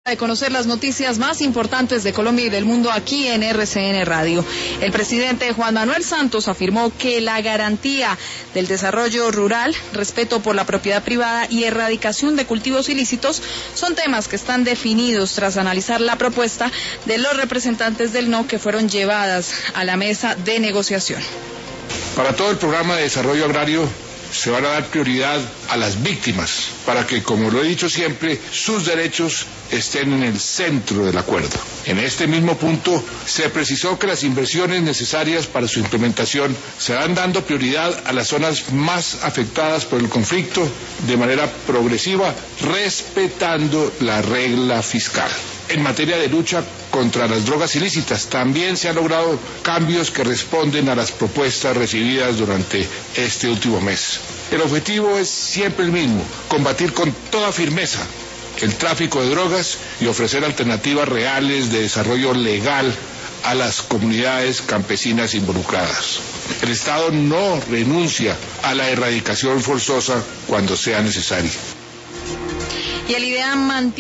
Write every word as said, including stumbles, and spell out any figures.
De conocer las noticias más importantes de Colombia y del mundo aquí en R C N Radio. El presidente Juan Manuel Santos afirmó que la garantía del desarrollo rural, respeto por la propiedad privada y erradicación de cultivos ilícitos son temas que están definidos tras analizar la propuesta de los representantes del N O que fueron llevadas a la mesa de negociación. Para todo el programa de desarrollo agrario se van a dar prioridad a las víctimas, para que, como lo he dicho siempre, sus derechos estén en el centro del acuerdo. En este mismo punto, se precisó que las inversiones necesarias para su implementación se van dando prioridad a las zonas más afectadas por el conflicto de manera progresiva, respetando la regla fiscal. En materia de lucha contra las drogas ilícitas, también se han logrado cambios que responden a las propuestas recibidas durante este último mes. El objetivo es siempre el mismo: combatir con toda firmeza el tráfico de drogas y ofrecer alternativas reales de desarrollo legal a las comunidades campesinas involucradas. El Estado no renuncia a la erradicación forzosa cuando sea necesario. Y el IDEAM mantiene